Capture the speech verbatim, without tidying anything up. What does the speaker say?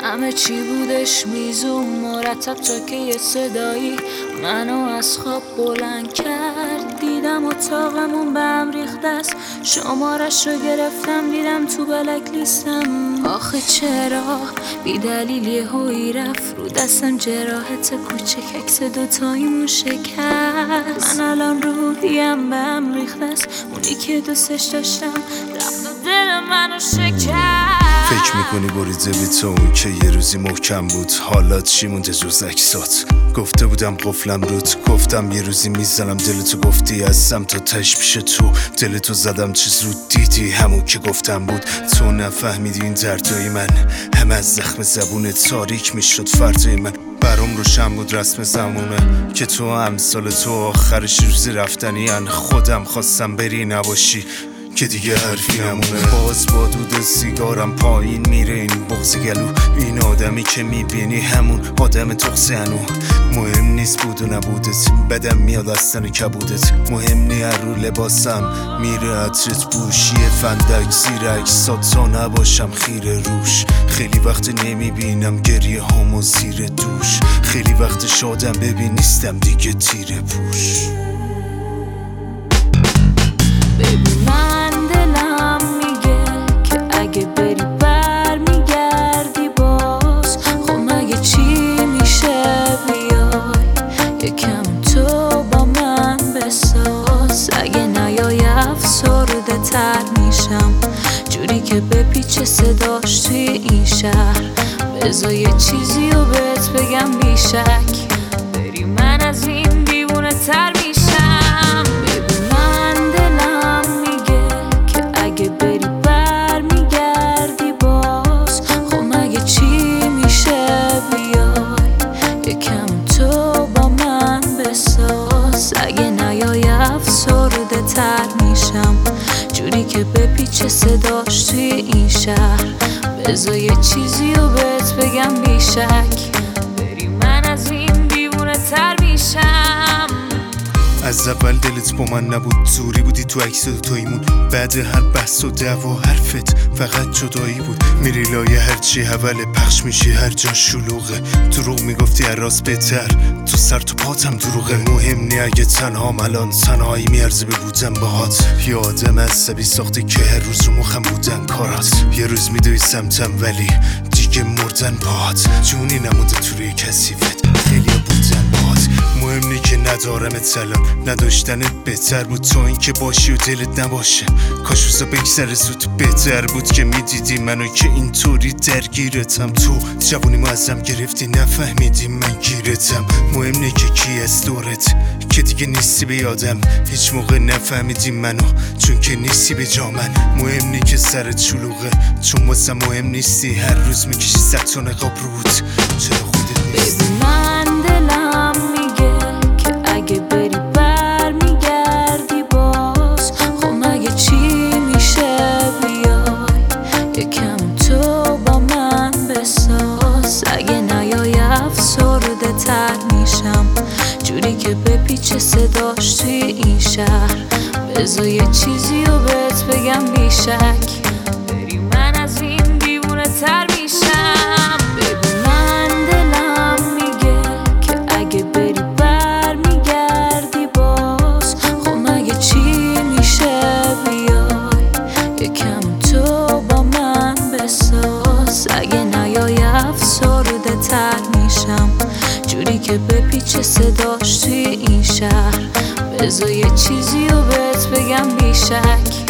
همه چی بودش میزون مرتب تا که یه صدایی منو از خواب بلند کرد. دیدم اتاقمون به هم ریخته است، شمارش رو گرفتم دیدم تو بلک لیستم. آخه چرا بی دلیل یه هوی رفت رو دستم جراحت کوچک عکس دوتاییمون شکست. من الان روحیم به هم ریخته است، اونی که دوستش داشتم رفت و دل منو شکست. فکر میکنی بریده بی تو اون که یه روزی محکم بود، حالات چی مونده جز عکسات؟ گفته بودم قفلم رود، گفتم یه روزی میزنم دلتو، گفتی ازم تا تش پیش تو. دلتو زدم چه زود دیدی همون که گفتم بود. تو نفهمیدی این دردای من همه از زخم زبون تاریک میشد فردای من. برام روشن بود رسم زمونه که تو امثال تو آخرش روزی رفتنی ان. خودم خواستم بری نباشی که دیگه حرفی نمونه. باز با دود سیگارم پایین میره این بغض گلو. این آدمی که میبینی همون آدم تخصی هنو. مهم نیست بود و نبودت، بدم میاد از تن کبودت. مهم نی هر رو لباسم میره عطرت بوشی فندک زیر عکسات تا نباشم خیره روش. خیلی وقت نمیبینم گریه هامو زیر دوش. خیلی وقت شادم ببین نیستم دیگه تیره پوش. تر میشم جوری که بپیچه صداش توی این شهر. بذار یه چیزی رو بهت بگم بیشک بری من از این دیوونه تر میشم. ببین من دلم میگه که اگه بری بر میگردی باز، خب مگه چی میشه بیای یکم تو با من بساز. اگه نیای افسرده تر میشم جوری که بپیچه صداش توی این شهر. بذار یه چیزی رو بهت بگم بیشک بری من از این دیوونه تر میشم. از اول دلت با من نبود، زوری بودی تو عکس دوتاییمون. بعد هر بحث و دعوا حرفت فقط جدایی بود. میری لایه هرچی حوله پخش میشی هر جا شلوغه. دروغ میگفتی هر راست بهتر، تو سر تو پاتم دروغه. مهم نی اگه تنهام الان تنهایی میارزه به بودن باهات. یه آدم عصبی ساخته که هر روز رو مخم بودن کارات. یه روز میدوی سمتم ولی دیگه مردن باهات. جونی نمونده تو روی کثیفت، خیلی بودن باهات. مهم نی که ندارمت سلام، نداشتنت بهتر بود تو این که باشی و دلت نباشه. کاش روزا بگذره زود، بهتر بود که میدیدی منو که اینطوری درگیرتم. تو جوونیمو ازم گرفتی نفهمیدی من گیرتم. مهم نی که کی از دورت که دیگه نیستی به یادم. هیچ موقع نفهمیدی منو چون که نیستی به جا من. مهم نی که سرت شلوغه چون واسم مهم نیستی. هر روز میکشی صد تا نقاب رود، چرا خودت نیستی؟ من دلم میگه که اگه بری بر میگردی باز، خب مگه چی میشه بیای یکم تو با من بساز. اگه نیای افسرده تر میشم جوری که بپیچه صداش توی این شهر. بذار یه چیزی رو بهت بگم بیشک بری من از این دیوونه تر میشم. ببین من دلم میگه که اگه بری بر میگردی باز، خب مگه چی میشه بیای یکم تو با من بساز. اگه نیای افسرده تر میشم جوری که بپیچه صداش توی این شهر. بذار یه چیزی رو بهت بگم بیشک